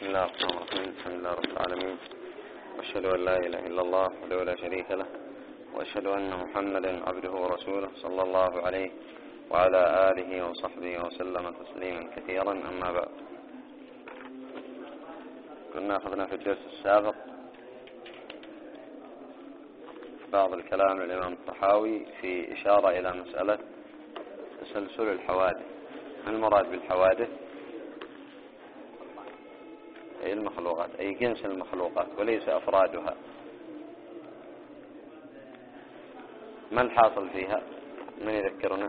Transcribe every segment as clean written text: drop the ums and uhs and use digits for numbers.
بسم الله الرحمن الرحيم. الحمد لله رب العالمين، وأشهد أن لا إله إلا الله وحده لا شريك له، وأشهد أن محمدا عبده ورسوله صلى الله عليه وعلى آله وصحبه وسلم تسليما كثيرا. أما بعد، كنا أخذنا في الدرس السابق بعض الكلام للإمام الطحاوي في إشارة إلى مسألة تسلسل الحوادث. ما المراد بالحوادث؟ أي المخلوقات، أي جنس المخلوقات وليس أفرادها. ما الحاصل فيها؟ من يذكرنا؟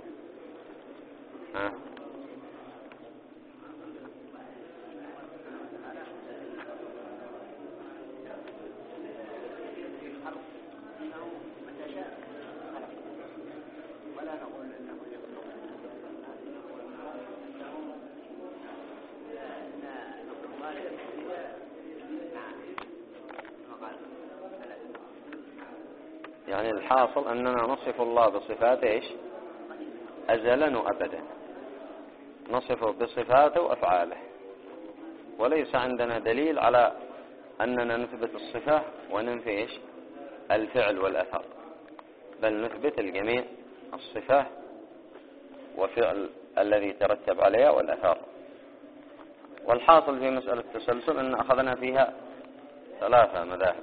يعني الحاصل أننا نصف الله بصفاته إيش؟ أزلا وأبدا، نصفه بصفاته وأفعاله، وليس عندنا دليل على أننا نثبت الصفة وننفي إيش؟ الفعل والأثر، بل نثبت الجميع، الصفة وفعل الذي ترتب عليها والأثر. والحاصل في مسألة التسلسل أن أخذنا فيها 3 مذاهب.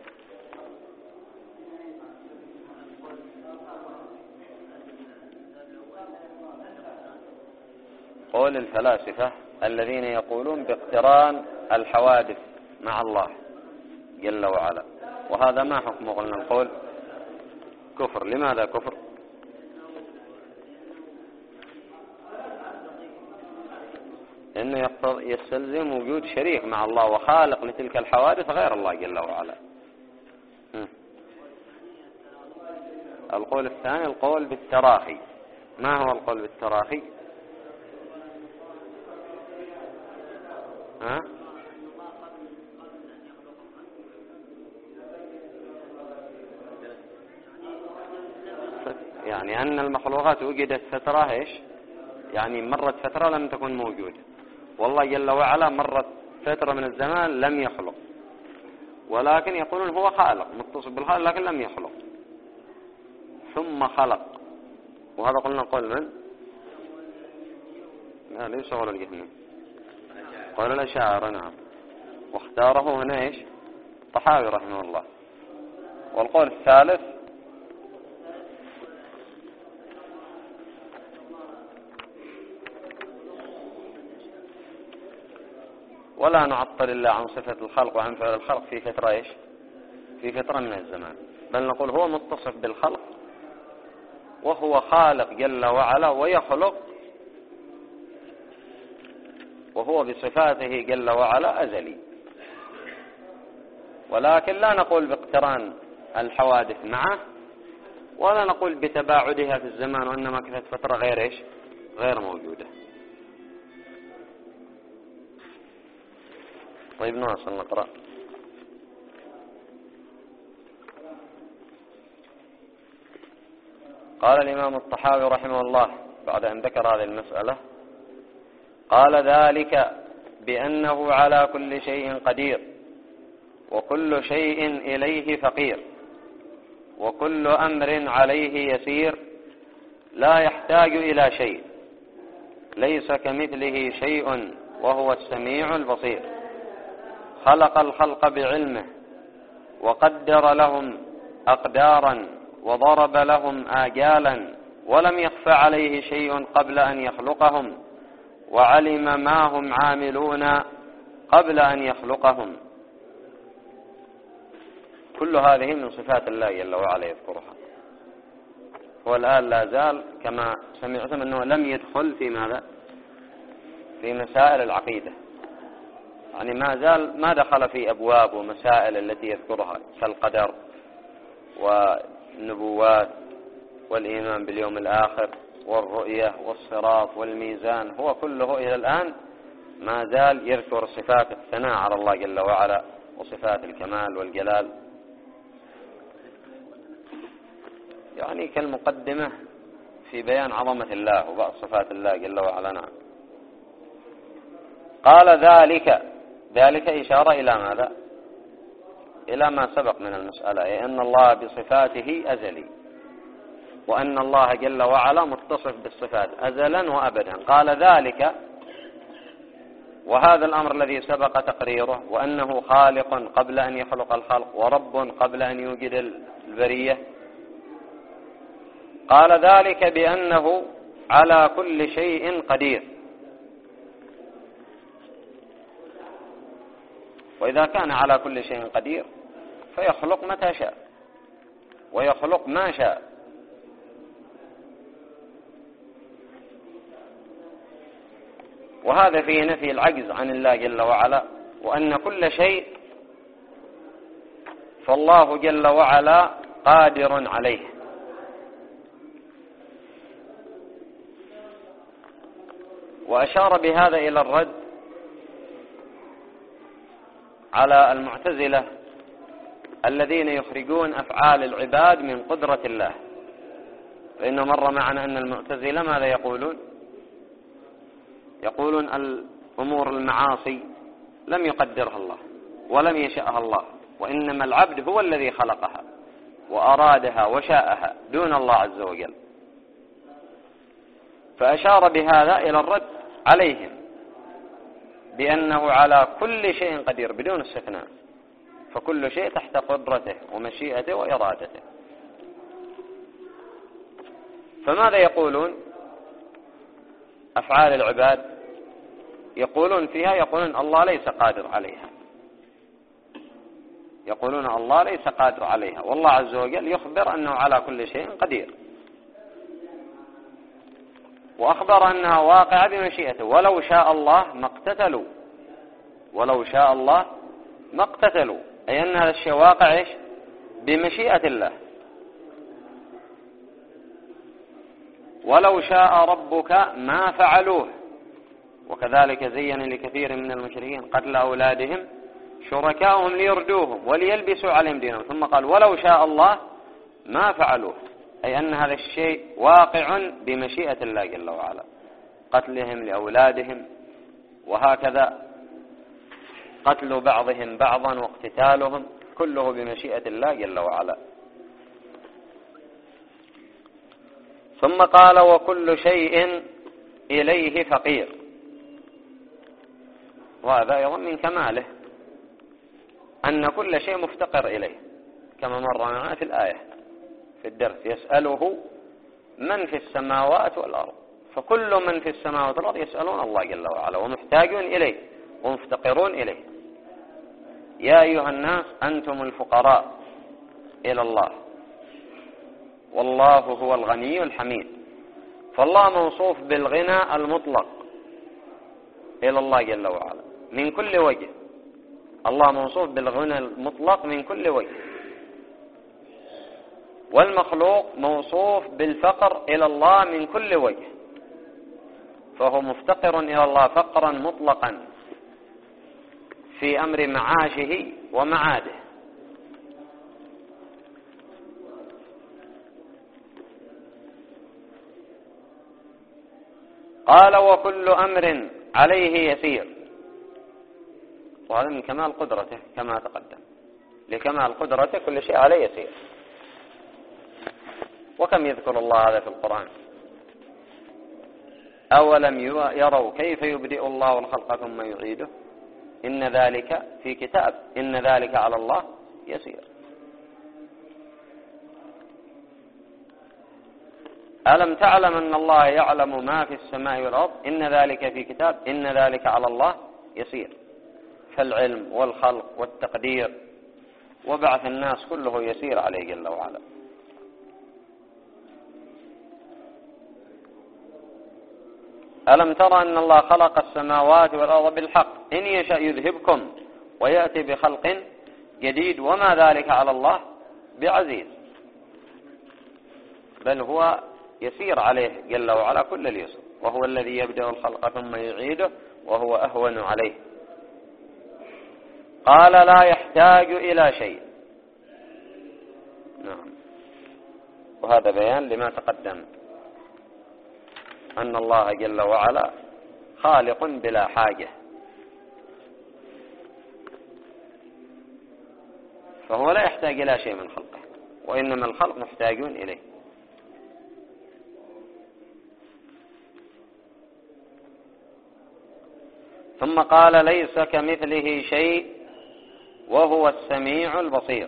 قول الفلاسفة الذين يقولون باقتران الحوادث مع الله جل وعلا، وهذا ما حكمه؟ قلنا القول كفر. لماذا كفر؟ إنه يستلزم وجود شريك مع الله وخالق لتلك الحوادث غير الله جل وعلا. القول الثاني القول بالتراخي. ما هو القول بالتراخي؟ يعني أن المخلوقات وجدت فترة إيش؟ يعني مرت فترة لم تكن موجودة، والله جل وعلا مرت فترة من الزمان لم يخلق، ولكن يقولون هو خالق متصف بالخالق لكن لم يخلق ثم خلق. وهذا قلنا قول من؟ لا، ليس قول الجهمية، قول الأشاعرة. نعم، واختاره هنا إيش؟ الطحاوي رحمه الله. والقول الثالث ولا نعطل الله عن صفة الخلق وعن فعل الخلق في فترة إيش؟ في فترة من الزمان، بل نقول هو متصف بالخلق وهو خالق جل وعلا ويخلق، وهو بصفاته جل وعلا أزلي. ولكن لا نقول باقتران الحوادث معه، ولا نقول بتباعدها في الزمان وإنما كانت فترة غير إيش؟ غير موجودة. طيب نواصل نقرأ. قال الإمام الطحاوي رحمه الله بعد أن ذكر هذه المسألة، قال ذلك بأنه على كل شيء قدير، وكل شيء إليه فقير، وكل أمر عليه يسير، لا يحتاج إلى شيء، ليس كمثله شيء وهو السميع البصير، خلق الخلق بعلمه، وقدر لهم أقدارا، وضرب لهم آجالا، ولم يخف عليه شيء قبل أن يخلقهم، وعلم ما هم عاملون قبل أن يخلقهم. كل هذه من صفات الله جل وعلا يذكرها. والآن لا زال كما سمعتم أنه لم يدخل في ماذا؟ في مسائل العقيدة، يعني ما زال ما دخل في أبواب ومسائل التي يذكرها كالقدر والنبوات والإيمان باليوم الآخر والرؤية والصراط والميزان. هو كله إلى الآن ما زال يذكر صفات الثناء على الله جل وعلا وصفات الكمال والجلال، يعني كالمقدمة في بيان عظمة الله وبعض صفات الله جل وعلا. نعم. قال ذلك ذلك إشارة إلى ماذا؟ إلى ما سبق من المسألة، أي أن الله بصفاته أزلي، وأن الله جل وعلا متصف بالصفات أزلا وأبدا. قال ذلك، وهذا الأمر الذي سبق تقريره، وأنه خالق قبل أن يخلق الخلق، ورب قبل أن يوجد البرية. قال ذلك بأنه على كل شيء قدير. وإذا كان على كل شيء قدير فيخلق متى شاء ويخلق ما شاء. وهذا فيه نفي العجز عن الله جل وعلا، وأن كل شيء فالله جل وعلا قادر عليه. وأشار بهذا إلى الرد على المعتزلة الذين يخرجون أفعال العباد من قدرة الله. فإنه مر معنا أن المعتزلة ماذا يقولون؟ يقولون الأمور المعاصي لم يقدرها الله ولم يشأها الله، وإنما العبد هو الذي خلقها وأرادها وشاءها دون الله عز وجل. فأشار بهذا إلى الرد عليهم بأنه على كل شيء قدير بدون استثناء، فكل شيء تحت قدرته ومشيئته وإرادته. فماذا يقولون؟ أفعال العباد يقولون فيها، يقولون الله ليس قادر عليها، يقولون الله ليس قادر عليها، والله عز وجل يخبر أنه على كل شيء قدير، وأخبر أنها واقعة بمشيئته. ولو شاء الله ما اقتتلوا، ولو شاء الله ما اقتتلوا، أي أن هذا الشيء واقع إيش؟ بمشيئة الله. ولو شاء ربك ما فعلوه. وكذلك زين لكثير من المشركين قتل أولادهم شركاؤهم ليردوهم وليلبسوا عليهم دينهم، ثم قال ولو شاء الله ما فعلوه، أي أن هذا الشيء واقع بمشيئة الله جل وعلا، قتلهم لأولادهم، وهكذا قتل بعضهم بعضا واقتتالهم كله بمشيئة الله جل وعلا. ثم قال وكل شيء إليه فقير. وهذا أيضا من كماله أن كل شيء مفتقر إليه، كما مر معنا في الآية في الدرس: يسأله من في السماوات والأرض. فكل من في السماوات والأرض يسألون الله جل وعلا ومحتاجون إليه ومفتقرون إليه. يا أيها الناس أنتم الفقراء إلى الله والله هو الغني الحميد. فالله موصوف بالغنى المطلق إلى الله جل وعلا من كل وجه. الله موصوف بالغنى المطلق من كل وجه، والمخلوق موصوف بالفقر إلى الله من كل وجه، فهو مفتقر إلى الله فقرا مطلقا في أمر معاشه ومعاده. قال وكل أمر عليه يسير. وهذا من كمال قدرته كما تقدم، لكمال قدرته كل شيء عليه يسير. وكم يذكر الله هذا في القرآن: أولم يروا كيف يبدئ الله الخلق ثم يعيده إن ذلك في كتاب إن ذلك على الله يسير. ألم تعلم أن الله يعلم ما في السماء والأرض إن ذلك في كتاب إن ذلك على الله يسير. فالعلم والخلق والتقدير وبعث الناس كله يسير عليه جل وعلا. ألم ترى أن الله خلق السماوات والأرض بالحق إن يشأ يذهبكم ويأتي بخلق جديد وما ذلك على الله بعزيز. بل هو يسير عليه جل وعلا كل اليسر، وهو الذي يبدأ الخلق ثم يعيده وهو أهون عليه. قال لا يحتاج إلى شيء. نعم. وهذا بيان لما تقدم أن الله جل وعلا خالق بلا حاجة، فهو لا يحتاج إلى شيء من خلقه، وإنما الخلق محتاجون إليه. ثم قال ليس كمثله شيء وهو السميع البصير.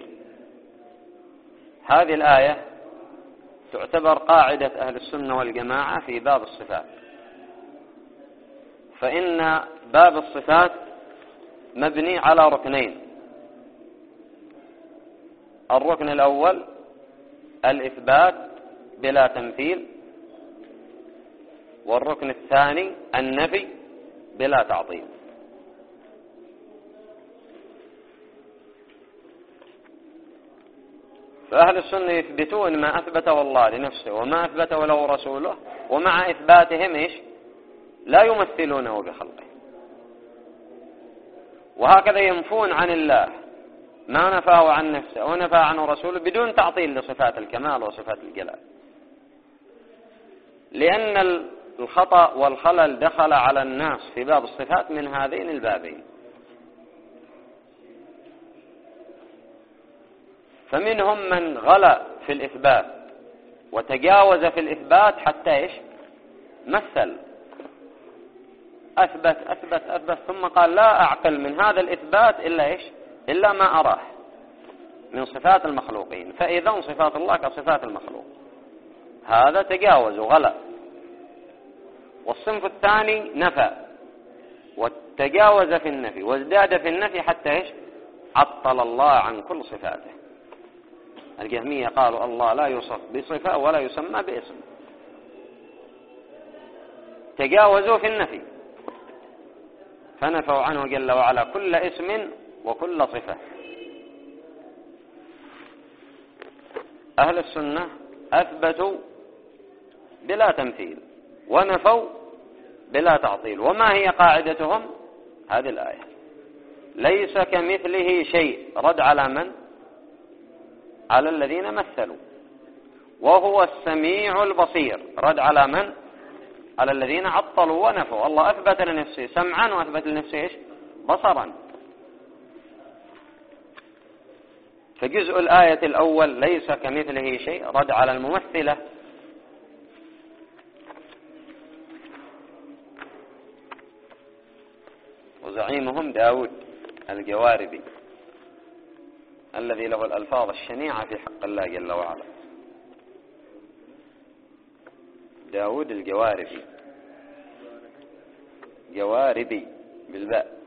هذه الآية تعتبر قاعدة أهل السنة والجماعة في باب الصفات، فإن باب الصفات مبني على ركنين: الركن الأول الإثبات بلا تمثيل، والركن الثاني النفي بلا تعطيل. فأهل السنة يثبتون ما أثبته الله لنفسه وما أثبته له رسوله، ومع إثباتهم إيش؟ لا يمثلونه بخلقه. وهكذا ينفون عن الله ما نفاه عن نفسه ونفاه عنه رسوله بدون تعطيل لصفات الكمال وصفات الجلال، لأن الخطأ والخلل دخل على الناس في باب الصفات من هذين البابين. فمنهم من غلا في الإثبات وتجاوز في الإثبات حتى إيش؟ مثل، أثبت ثم قال لا أعقل من هذا الإثبات إلا إيش؟ إلا ما أراه من صفات المخلوقين، فإذا صفات الله كصفات المخلوق. هذا تجاوز وغلا. والصنف الثاني نفى وتجاوز في النفي وازداد في النفي حتى إيش؟ عطل الله عن كل صفاته. الجهمية قالوا الله لا يوصف بصفة ولا يسمى باسم، تجاوزوا في النفي فنفوا عنه جل وعلا كل اسم وكل صفة. أهل السنة أثبتوا بلا تمثيل ونفوا بلا تعطيل. وما هي قاعدتهم؟ هذه الآية: ليس كمثله شيء. رد على من؟ على الذين مثلوا. وهو السميع البصير. رد على من؟ على الذين عطلوا ونفوا. الله أثبت لنفسه سمعا وأثبت لنفسه إيش؟ بصرا. فجزء الآية الأول ليس كمثله شيء رد على الممثلة. وزعيمهم داود الجواربي الذي له الألفاظ الشنيعة في حق الله جل وعلا. داود الجواربي، جواربي بالباء.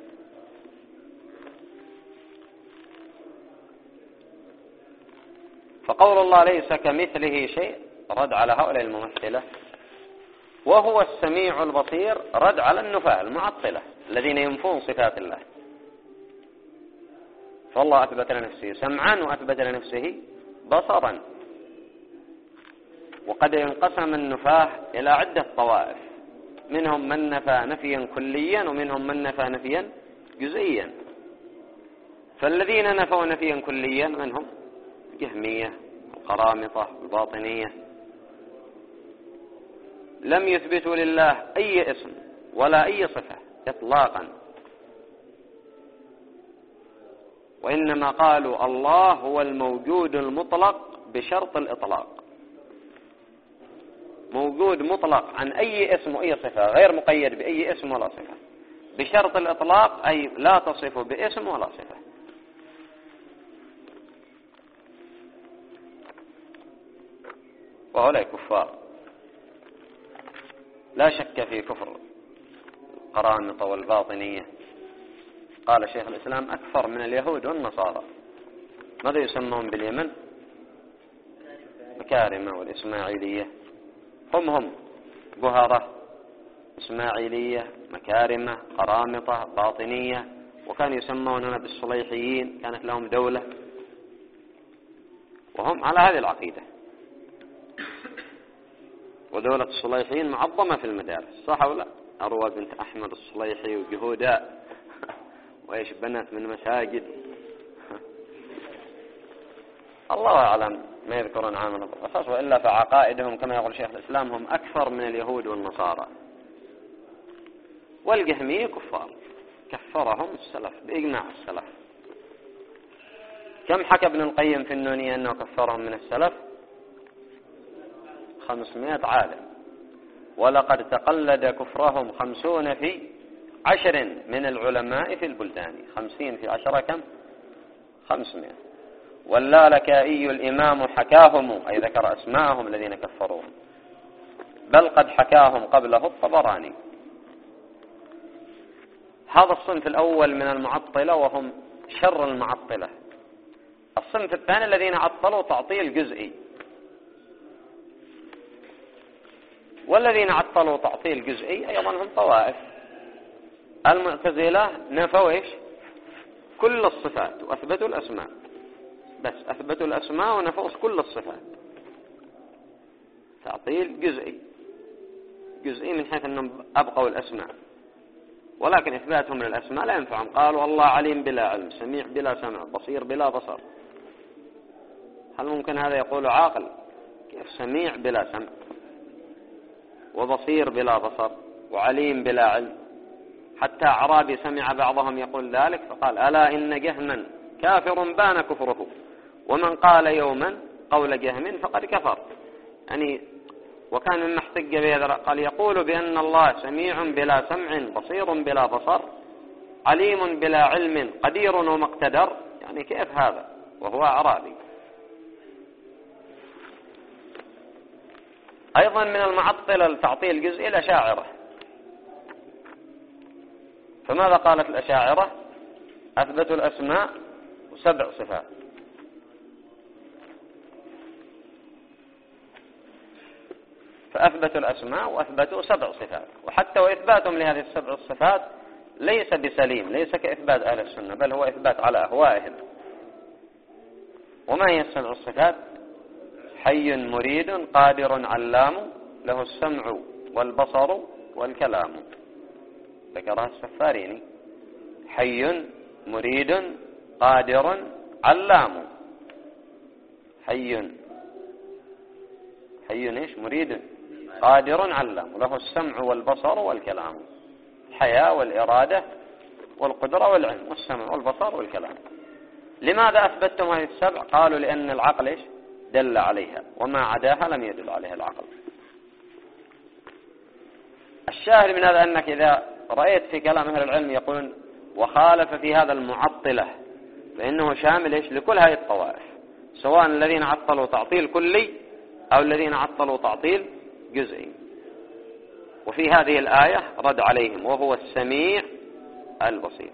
فقول الله ليس كمثله شيء رد على هؤلاء الممثلة، وهو السميع البصير رد على النفاة المعطلة الذين ينفون صفات الله. فالله أثبت لنفسه سمعا وأثبت لنفسه بصرا. وقد ينقسم النفاة إلى عدة طوائف: منهم من نفى نفيا كليا ومنهم من نفى نفيا جزئيا. فالذين نفوا نفيا كليا منهم الجهمية القرامطة الباطنية، لم يثبتوا لله أي اسم ولا أي صفة إطلاقا، وإنما قالوا الله هو الموجود المطلق بشرط الإطلاق. موجود مطلق عن أي اسم وأي صفة، غير مقيد بأي اسم ولا صفة، بشرط الإطلاق أي لا تصف باسم ولا صفة. وهؤلاء كفار لا شك في كفر القرامطة والباطنية. قال شيخ الإسلام أكثر من اليهود والنصارى. ماذا يسمون باليمن؟ مكارمة والإسماعيلية. هم بهرة إسماعيلية مكارمة قرامطة باطنية. وكانوا يسموننا بالصليحيين، كانت لهم دولة وهم على هذه العقيدة. ودولة الصليحيين معظمة في المدارس، صح ولا؟ أروى بنت أحمد الصليحي وجهوداء وإيش بنت من مساجد. الله أعلم ما يذكرون عامل الأساس، وإلا فعقائدهم كما يقول شيخ الإسلام هم أكثر من اليهود والنصارى. والجهمية كفار كفرهم السلف بإجماع السلف. كم حكى ابن القيم في النونية أنه كفرهم من السلف؟ 500 عالم. ولقد تقلد كفرهم 50 في 10 من العلماء في البلدان. 50 في 10 كم؟ 500. واللالكائي الإمام حكاهم، أي ذكر أسماءهم الذين كفروهم، بل قد حكاهم قبله الطبراني. هذا الصنف الأول من المعطلة، وهم شر المعطلة. الصنف الثاني الذين عطلوا تعطيل جزئي. والذين عطلوا تعطيل جزئي أيضا هم طوائف. المعتزلة نفوا إيش؟ كل الصفات وأثبتوا الأسماء، بس أثبتوا الأسماء ونفوا كل الصفات. تعطيل جزئي، جزئي من حيث أنهم أبقوا الأسماء، ولكن إثباتهم للأسماء لا ينفعهم. قالوا الله عليم بلا علم، سميع بلا سمع، بصير بلا بصر. هل ممكن هذا يقول عاقل؟ كيف سميع بلا سمع وبصير بلا بصر وعليم بلا علم؟ حتى أعرابي سمع بعضهم يقول ذلك فقال: ألا إن جهما كافر بان كفره، ومن قال يوما قول جهم فقد كفر. يعني وكان مما احتج به قال: يقول بأن الله سميع بلا سمع، بصير بلا بصر، عليم بلا علم، قدير وما اقتدر. يعني كيف هذا وهو أعرابي؟ أيضا من المعطلة التعطيل الجزئي الأشاعرة. فماذا قالت الأشاعرة؟ أثبتوا الأسماء و7 صفات. فأثبتوا الأسماء وأثبتوا 7 صفات. وحتى وإثباتهم لهذه ال7 الصفات ليس بسليم، ليس كإثبات أهل السنة، بل هو إثبات على أهوائهم. وما هي ال7 الصفات؟ حي مريد قادر علام، له السمع والبصر والكلام. ذكرها السفاريني. حي مريد قادر علام. حي ايش؟ مريد قادر علام، له السمع والبصر والكلام. الحياة والإرادة والقدرة والعلم والسمع والبصر والكلام. لماذا أثبتتم هذه ال7؟ قالوا لأن العقل إيش؟ دل عليها، وما عداها لم يدل عليها العقل. الشاهد من هذا أنك إذا رأيت في كلام أهل العلم يقولون وخالف في هذا المعطلة، فإنه شامل إيش؟ لكل هذه الطوائف، سواء الذين عطلوا تعطيل كلي أو الذين عطلوا تعطيل جزئي. وفي هذه الآية رد عليهم، وهو السميع البصير.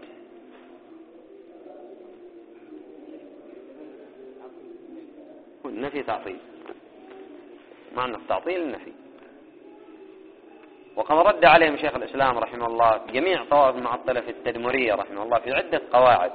النفي تعطيل، معنى التعطيل النفي. وقد رد عليهم شيخ الإسلام رحمه الله جميع طوائف المعطلة في التدمرية رحمه الله في عدة قواعد.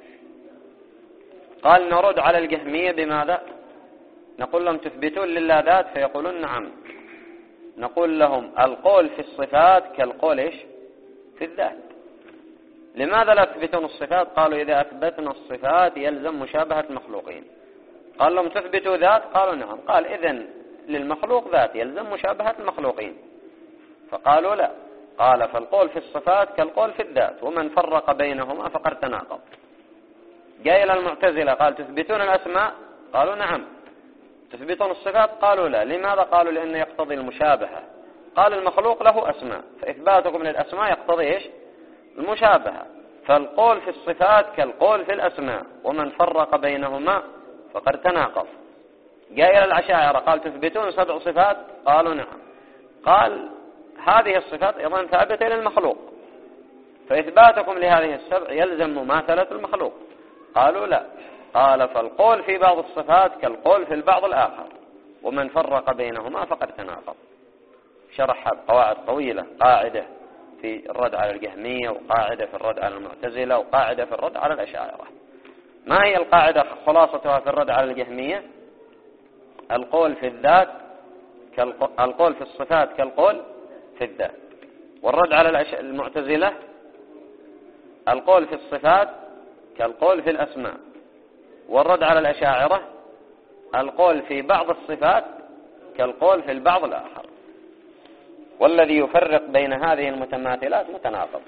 قال: نرد على الجهمية بماذا؟ نقول لهم تثبتون لله ذات؟ فيقولون نعم. نقول لهم القول في الصفات كالقول إيش؟ في الذات. لماذا لا تثبتون الصفات؟ قالوا: إذا أثبتنا الصفات يلزم مشابهة المخلوقين. قال لهم: تثبتوا ذات؟ قالوا نعم. قال: إذن للمخلوق ذات يلزم مشابهة المخلوقين. فقالوا لا. قال: فالقول في الصفات كالقول في الذات، ومن فرق بينهما فقد تناقض. جاء إلى المعتزلة قال: تثبتون الأسماء؟ قالوا نعم. تثبتون الصفات؟ قالوا لا. لماذا؟ قالوا: لأنه يقتضي المشابهة. قال: المخلوق له أسماء، فإثباتكم للأسماء يقتضي إيش؟ المشابهة. فالقول في الصفات كالقول في الأسماء، ومن فرق بينهما فقد تناقض. جاء إلى الأشاعرة قال: تثبتون 7 صفات؟ قالوا نعم. قال: هذه الصفات أيضا ثابتة للمخلوق، فإثباتكم لهذه ال7 يلزم مماثلة المخلوق. قالوا لا. قال: فالقول في بعض الصفات كالقول في البعض الآخر، ومن فرق بينهما فقد تناقض. شرح قواعد طويلة، قاعدة في الرد على الجهمية، وقاعدة في الرد على المعتزلة، وقاعدة في الرد على الأشاعرة. ما هي القاعدة خلاصتها في الرد على الجهمية؟ القول في الذات القول في الصفات كالقول في الذات. والرد على المعتزلة: القول في الصفات كالقول في الأسماء. والرد على الأشاعرة: القول في بعض الصفات كالقول في البعض الآخر. والذي يفرق بين هذه المتماثلات متناقض.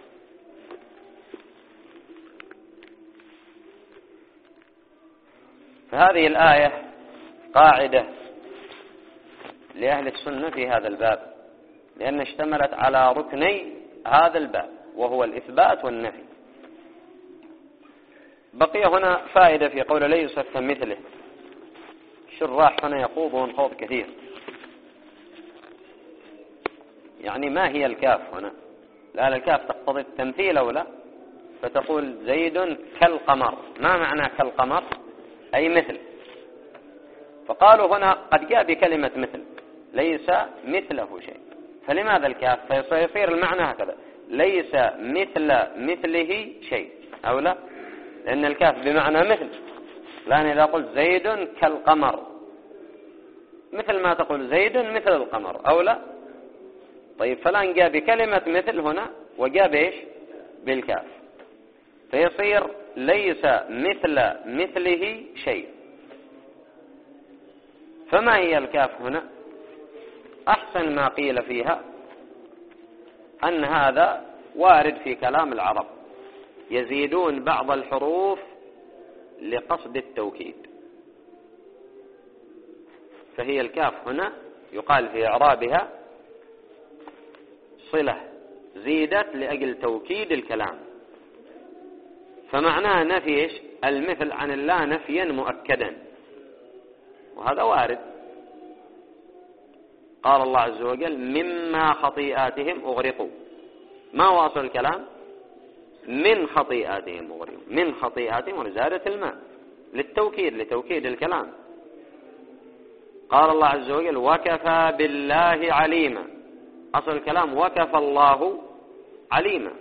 فهذه الآية قاعدة لأهل السنة في هذا الباب، لأن اشتملت على ركني هذا الباب، وهو الإثبات والنفي. بقي هنا فائدة في قول ليس كمثله. الشراح هنا يخوضون خوض كثير. يعني ما هي الكاف هنا؟ لا، الكاف تقتضي التمثيل أو لا؟ فتقول زيد كالقمر. ما معنى كالقمر؟ أي مثل. فقالوا هنا قد جاء بكلمة مثل، ليس مثله شيء، فلماذا الكاف؟ فيصير المعنى هكذا: ليس مثله شيء، أو لا؟ لأن الكاف بمعنى مثل. لأن إذا قلت زيد كالقمر مثل ما تقول زيد مثل القمر، أو لا؟ طيب، فلان جاء بكلمة مثل هنا وجاء بإيش؟ بالكاف، فيصير ليس مثله شيء. فما هي الكاف هنا؟ أحسن ما قيل فيها أن هذا وارد في كلام العرب، يزيدون بعض الحروف لقصد التوكيد. فهي الكاف هنا يقال في إعرابها صلة زيدت لأجل توكيد الكلام، فمعناه نفي إيش؟ المثل عن الله نفيا مؤكدا، وهذا وارد. قال الله عز وجل: مما خطيئاتهم أغرقوا. ما هو أصل الكلام؟ من خطيئاتهم أغرقوا، من خطيئاتهم ولزادة الماء للتوكيد، لتوكيد الكلام. قال الله عز وجل: وكفى بالله عليما. أصل الكلام وكفى الله عليما،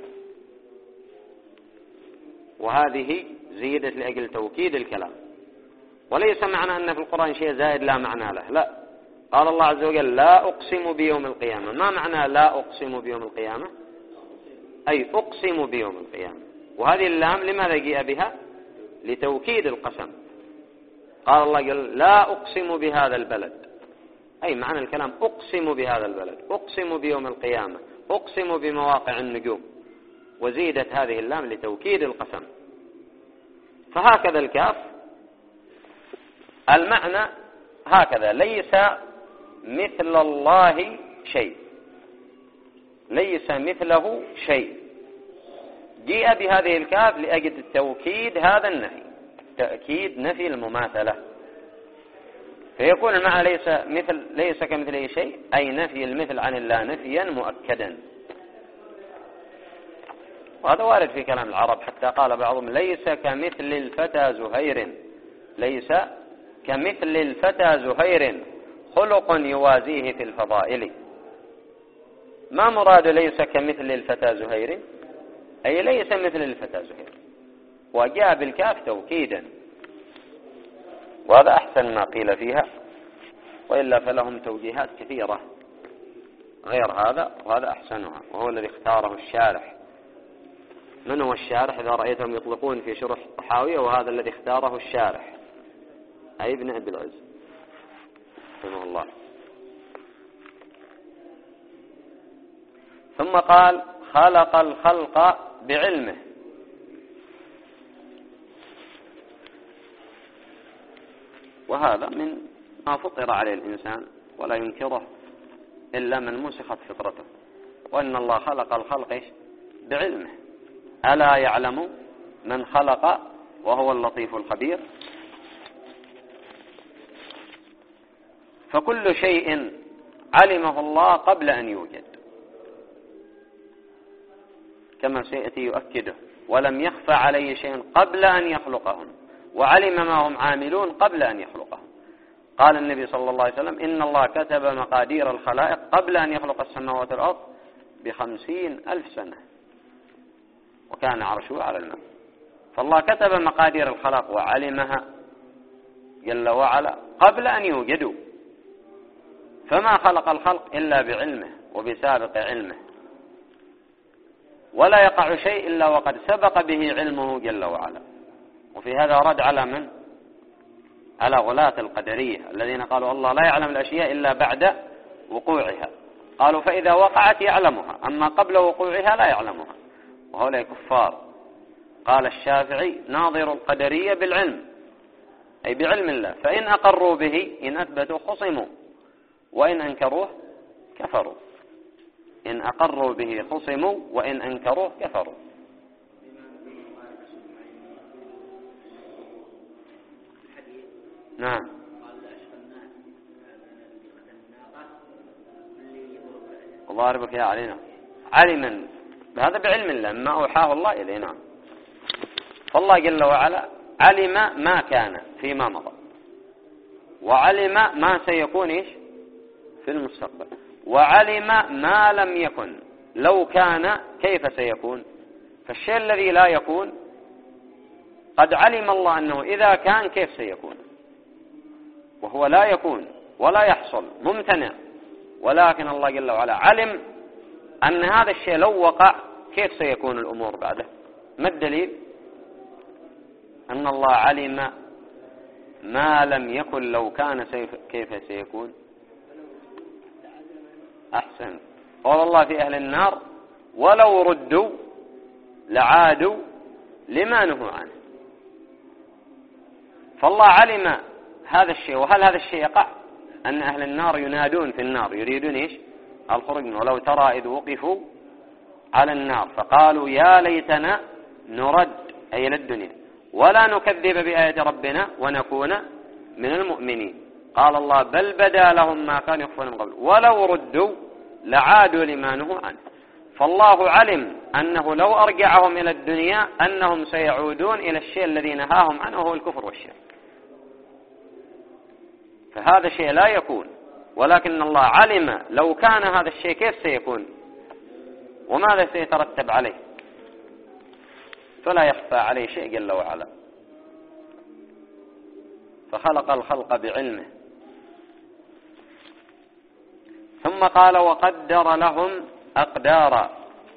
وهذه زيدت لأجل توكيد الكلام. وليس معنى أن في القرآن شيء زائد لا معنى له، لا. قال الله عز وجل: لا أقسم بيوم القيامة. ما معنى لا أقسم بيوم القيامة؟ أي أقسم بيوم القيامة. وهذه اللام لماذا جاء بها؟ لتوكيد القسم. قال الله قال: لا أقسم بهذا البلد، أي معنى الكلام أقسم بهذا البلد، أقسم بيوم القيامة، أقسم بمواقع النجوم، وزيدت هذه اللام لتوكيد القسم. فهكذا الكاف المعنى هكذا: ليس مثل الله شيء، ليس مثله شيء. جاء بهذه الكاف لأجل توكيد هذا النفي، تأكيد نفي المماثلة. فيكون المعنى ليس كمثله شيء، أي نفي المثل عن الله نفيا مؤكدا. وهذا وارد في كلام العرب، حتى قال بعضهم: ليس كمثل الفتى زهير، ليس كمثل الفتى زهير خلق يوازيه في الفضائل. ما مراد ليس كمثل الفتى زهير؟ أي ليس مثل الفتى زهير، وجاء بالكاف توكيدا. وهذا أحسن ما قيل فيها، وإلا فلهم توجيهات كثيرة غير هذا، وهذا أحسنها، وهو الذي اختاره الشارح. من هو الشارح؟ إذا رأيتهم يطلقون في شرح الطحاوية، وهذا الذي اختاره الشارح، أي ابن أبي العز رحمه الله. ثم قال: خلق الخلق بعلمه. وهذا من ما فطر عليه الإنسان، ولا ينكره إلا من مسخت فطرته. وأن الله خلق الخلق بعلمه. ألا يعلم من خلق وهو اللطيف الخبير؟ فكل شيء علمه الله قبل أن يوجد، كما سيأتي يؤكده: ولم يخفى عليه شيء قبل أن يخلقهم، وعلم ما هم عاملون قبل أن يخلقهم. قال النبي صلى الله عليه وسلم: إن الله كتب مقادير الخلائق قبل أن يخلق السماوات والأرض ب50,000 سنة، وكان عرشه على الماء. فالله كتب مقادير الخلق وعلمها جل وعلا قبل أن يوجدوا، فما خلق الخلق إلا بعلمه وبسابق علمه، ولا يقع شيء إلا وقد سبق به علمه جل وعلا. وفي هذا رد على من؟ على غلاة القدرية الذين قالوا الله لا يعلم الأشياء إلا بعد وقوعها. قالوا فإذا وقعت يعلمها، أما قبل وقوعها لا يعلمها، وهؤلاء كفار. قال الشافعي: ناظر القدرية بالعلم، أي بعلم الله. فإن أقروا به إن أثبتوا خصموا، وإن أنكروه كفروا. إن أقروا به خصموا وإن أنكروه كفروا. نعم. الله ربك يا علينا علما، هذا بعلم الله ما أوحاه الله إلينا. فالله جل وعلا علم ما كان فيما مضى، وعلم ما سيكون إيش في المستقبل، وعلم ما لم يكن لو كان كيف سيكون. فالشيء الذي لا يكون قد علم الله أنه إذا كان كيف سيكون، وهو لا يكون ولا يحصل ممتنع، ولكن الله جل وعلا علم أن هذا الشيء لو وقع كيف سيكون الأمور بعده. ما الدليل؟ أن الله علم ما لم يكن لو كان كيف سيكون. أحسن. قال الله في أهل النار ولو ردوا لعادوا لما نهوا عنه. فالله علم هذا الشيء. وهل هذا الشيء يقع؟ أن أهل النار ينادون في النار يريدون إيش الخروج منه. ولو ترى إذ وقفوا على النار فقالوا يا ليتنا نرد أي إلى الدنيا ولا نكذب بآيات ربنا ونكون من المؤمنين. قال الله بل بدا لهم ما كانوا يخفون من قبل ولو ردوا لعادوا لما نهوا عنه. فالله علم أنه لو أرجعهم إلى الدنيا أنهم سيعودون إلى الشيء الذي نهاهم عنه وهو الكفر والشرك. فهذا شيء لا يكون، ولكن الله علم لو كان هذا الشيء كيف سيكون وماذا سيترتب عليه، فلا يخفى عليه شيء جل وعلا. فخلق الخلق بعلمه. ثم قال وقدر لهم أقدارا.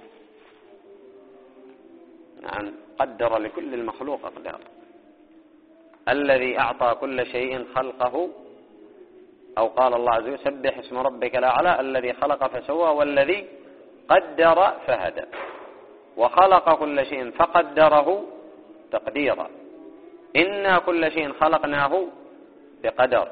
نعم قدر لكل المخلوق أقدار. الذي أعطى كل شيء خلقه، أو قال الله عز وجل سبح اسم ربك الأعلى الذي خلق فسوى والذي قدر فهدى. وخلق كل شيء فقدره تقديرا. إنا كل شيء خلقناه بقدر.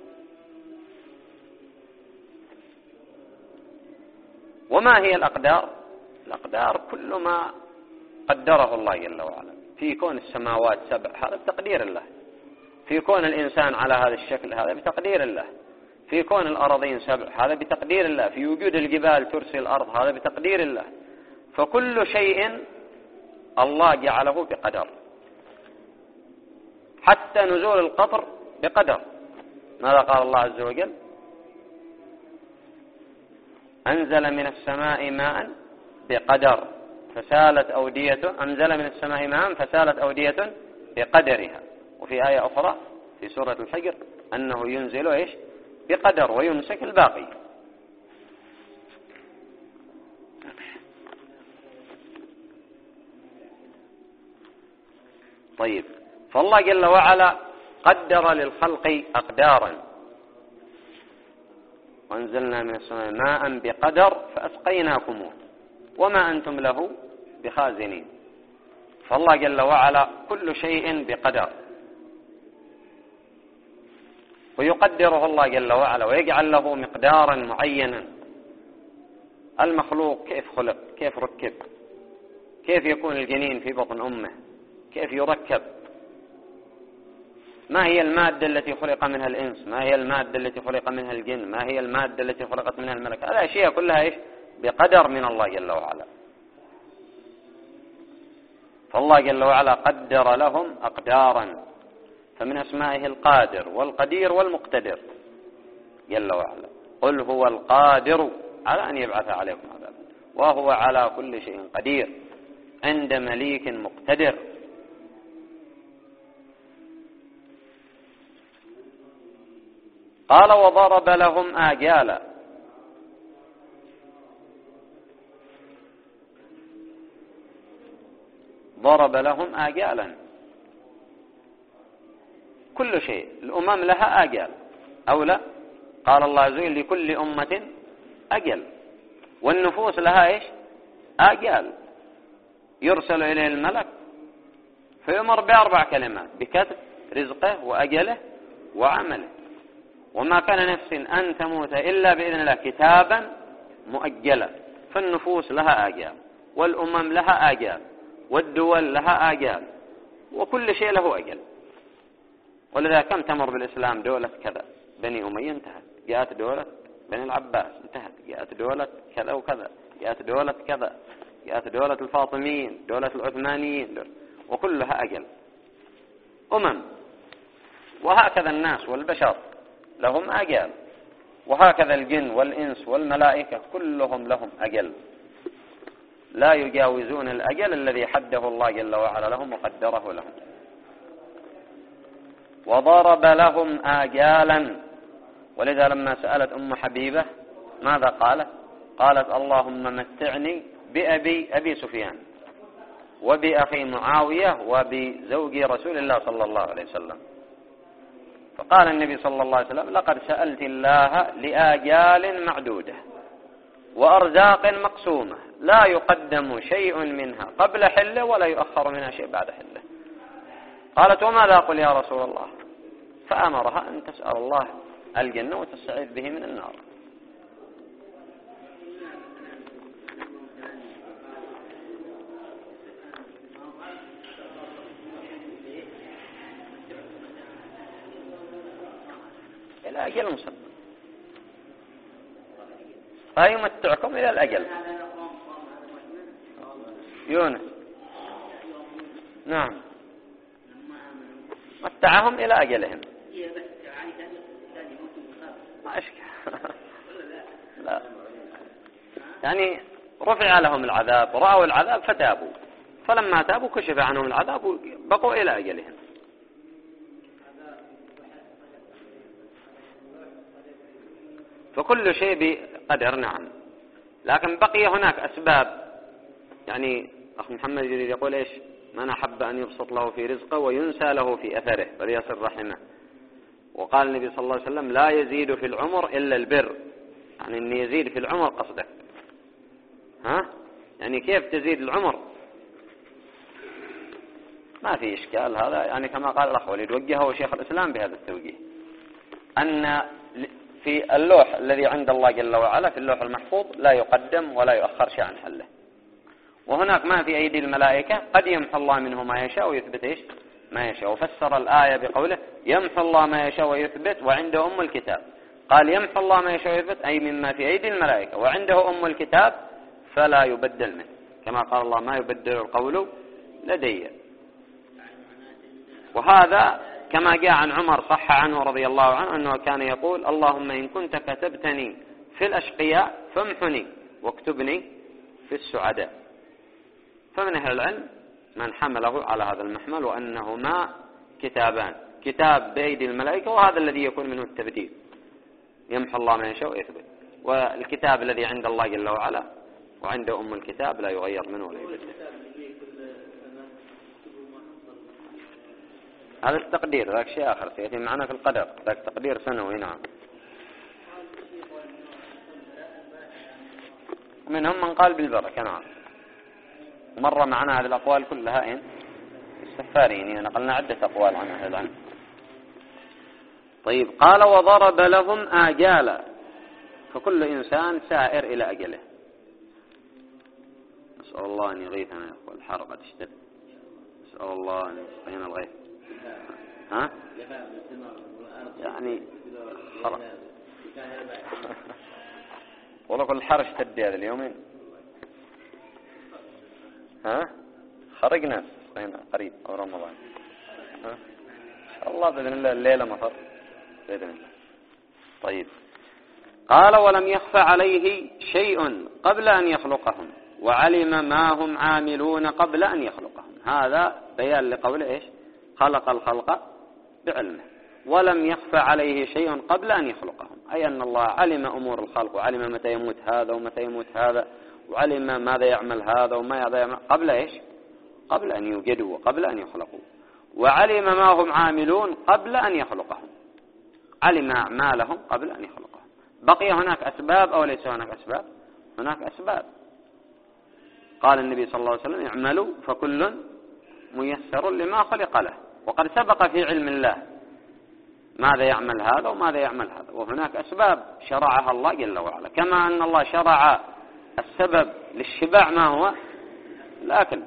وما هي الأقدار؟ الأقدار كل ما قدره الله جل وعلا في كون السماوات 7 هذا بتقدير الله، في كون الإنسان على هذا الشكل هذا بتقدير الله، في كون الأرضين 7 هذا بتقدير الله، في وجود الجبال ترسي الأرض هذا بتقدير الله. فكل شيء الله جعله بقدر، حتى نزول القطر بقدر. ماذا قال الله عز وجل؟ أنزل من السماء ماء بقدر فسالت أودية. أنزل من السماء ماء فسالت أودية بقدرها. وفي آية أخرى في سورة الحجر أنه ينزل إيش بقدر ويمسك الباقي. طيب فالله جل وعلا قدر للخلق أقدارا. وأنزلنا من السماء ماء بقدر فأسقيناكموه وما أنتم له بخازنين. فالله جل وعلا كل شيء بقدر، ويقدره الله جل وعلا ويجعل له مقدارا معينا. المخلوق كيف خلق، كيف ركب، كيف يكون الجنين في بطن أمه، كيف يركب، ما هي المادة التي خلق منها الإنس، ما هي المادة التي خلق منها الجن، ما هي المادة التي خلقت منها الملك. هذه أشياء كلها إيش بقدر من الله جل وعلا. فالله جل وعلا قدر لهم أقدارا. فمن أسمائه القادر والقدير والمقتدر جل وعلا. قل هو القادر على أن يبعث عليكم عذابا وهو على كل شيء قدير عند مليك مقتدر. قال وضرب لهم آجالا. ضرب لهم آجالا. كل شيء الأمم لها آجال أو لا؟ قال الله عز وجل لكل أمة أجل. والنفوس لها إيش آجال. يرسل إليه الملك فيؤمر ب4 كلمات بكتب رزقه وأجله وعمله. وما كان نفس أن تموت إلا بإذن الله كتابا مؤجلا. فالنفوس لها آجال، والأمم لها آجال، والدول لها آجال، وكل شيء له أجل. ولذا كم تمر بالإسلام دولة كذا بني أمية انتهت، جاءت دولة بني العباس انتهت، جاءت دولة كذا وكذا، جاءت دولة كذا، جاءت دولة الفاطميين، دولة العثمانيين، وكلها أجل أمم. وهكذا الناس والبشر لهم أجل، وهكذا الجن والإنس والملائكة كلهم لهم أجل، لا يجاوزون الأجل الذي حده الله جل وعلا لهم وقدره لهم. وضرب لهم آجالا. ولذا لما سألت أم حبيبة ماذا قالت؟ قالت اللهم متعني بأبي سفيان وبأخي معاوية وبزوج رسول الله صلى الله عليه وسلم. فقال النبي صلى الله عليه وسلم لقد سألت الله لآجال معدودة وأرزاق مقسومة لا يقدم شيء منها قبل حله ولا يؤخر منها شيء بعد حله. قالت وماذا أقول يا رسول الله؟ فأمرها أن تسأل الله الجنة وتستعيذ به من النار. إلى أجل مسمى، فيمتعكم إلى الأجل. يونس نعم متعهم إلى أجلهم. ما أشكى لا، يعني رفع لهم العذاب، رأوا العذاب فتابوا، فلما تابوا كشف عنهم العذاب وبقوا إلى أجلهم. فكل شيء بقدر نعم، لكن بقي هناك أسباب. يعني أخ محمد يريد يقول إيش؟ من أحب أن يبسط له في رزقه وينسى له في أثره فليصل رحمه. وقال النبي صلى الله عليه وسلم لا يزيد في العمر إلا البر، يعني أن يزيد في العمر قصدك، ها؟ يعني كيف تزيد العمر؟ ما في إشكال هذا، يعني كما قال الأخ وليد وجهه شيخ الإسلام بهذا التوجيه، أن في اللوح الذي عند الله جل وعلا في اللوح المحفوظ لا يقدم ولا يؤخر شيء عن حله. وهناك ما في أيدي الملائكة قد يمحو الله منه ما يشاء ويثبت إيش؟ ما يشاء. وفسر الآية بقوله يمحو الله ما يشاء ويثبت وعنده أم الكتاب. قال يمحو الله ما يشاء ويثبت أي مما في أيدي الملائكة، وعنده أم الكتاب فلا يبدل منه، كما قال الله ما يبدل القول لدي. وهذا كما جاء عن عمر صح عنه رضي الله عنه أنه كان يقول اللهم إن كنت كتبتني في الأشقياء فامحني واكتبني في السعداء. فمن أهل العلم من حمله على هذا المحمل وأنهما كتابان، كتاب بأيدي الملائكة وهذا الذي يكون منه التبديل، يمحو الله ما يشاء ويثبت، والكتاب الذي عند الله جل وعلا وعنده أم الكتاب لا يغير منه ولا يبدل. هذا التقدير، ذاك شيء آخر سيأتي معنا في القدر، ذاك تقدير سنوي. نعم. ومنهم من قال بالبركة. نعم. مر معنا هذه الأقوال كلها إن السفارين، نقلنا عدة أقوال عن أهل العلم. طيب قال وضرب لهم آجالا، فكل إنسان سائر إلى أجله. نسأل الله أن يغيثنا يا أخوة، الحر قد اشتد، نسأل الله أن يسقينا الغيث. ها؟ يعني خلاص والله كل الحر اشتد هذا اليومين. ها؟ خرجنا هنا قريب أو رمضان. ها؟ إن شاء الله بإذن الله الليلة مطر بإذن الله. طيب قال ولم يخفى عليه شيء قبل أن يخلقهم وعلم ما هم عاملون قبل أن يخلقهم. هذا بيان لقوله إيش؟ خلق الخلق بعلمه ولم يخفى عليه شيء قبل أن يخلقهم، أي أن الله علم أمور الخلق وعلم متى يموت هذا ومتى يموت هذا، وعلم ماذا يعمل هذا وما يعمل قبل إيش؟ قبل أن يوجدوا وقبل أن يخلقوا. وعلم ما هم عاملون قبل أن يخلقهم، علم أعمالهم قبل أن يخلقهم. بقي هناك أسباب أو ليس هناك أسباب؟ هناك أسباب. قال النبي صلى الله عليه وسلم اعملوا فكل ميسر لما خلق له. وقد سبق في علم الله ماذا يعمل هذا وماذا يعمل هذا، وهناك أسباب شرعها الله جل وعلا، كما أن الله شرع السبب للشبع ما هو الأكل،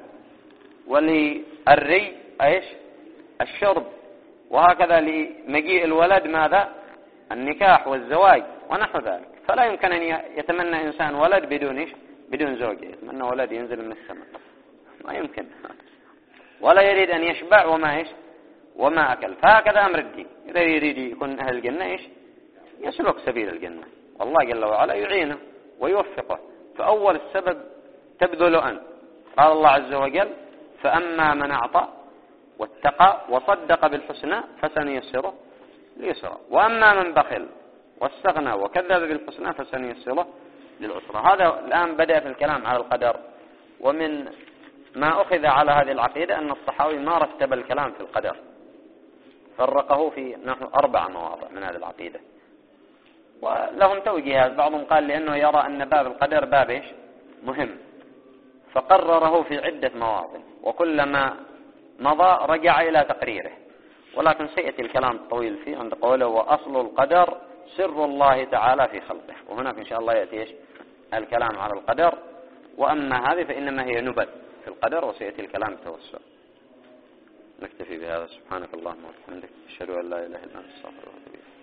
وللري ايش الشرب، وهكذا لمجيء الولد ماذا النكاح والزواج ونحو ذلك. فلا يمكن أن يتمنى إنسان ولد بدون ايش بدون زوجة، يتمنى ولد ينزل من السماء، ما يمكن. ولا يريد أن يشبع وما أكل. فهكذا أمر الدين، إذا يريد يكون أهل الجنة ايش يسلك سبيل الجنة، والله جل وعلا يعينه ويوفقه. فأول السبب تبذل أنت. قال الله عز وجل: فأما من أعطى واتقى وصدق بالحسنى فسنيسره لليسرى، وأما من بخل واستغنى وكذب بالحسنى فسنيسره للعسرى. هذا الآن بدأ في الكلام على القدر. ومن ما أخذ على هذه العقيدة أن الصحاوي ما رتب الكلام في القدر، فرقه في نحو 4 مواضع من هذه العقيدة، ولهم توجيهات. بعضهم قال لأنه يرى أن باب القدر باب إيش مهم، فقرره في عدة مواطن، وكلما مضى رجع إلى تقريره. ولكن سيأتي الكلام الطويل فيه عند قوله: وأصل القدر سر الله تعالى في خلقه. وهناك إن شاء الله يأتي إيش الكلام على القدر. وأما هذه فإنما هي نبذ في القدر، وسيأتي الكلام التوسع. نكتفي بهذا. سبحانك اللهم وبحمدك، أشهد أن لا إله إلا أنت، أستغفرك وأتوب إليك.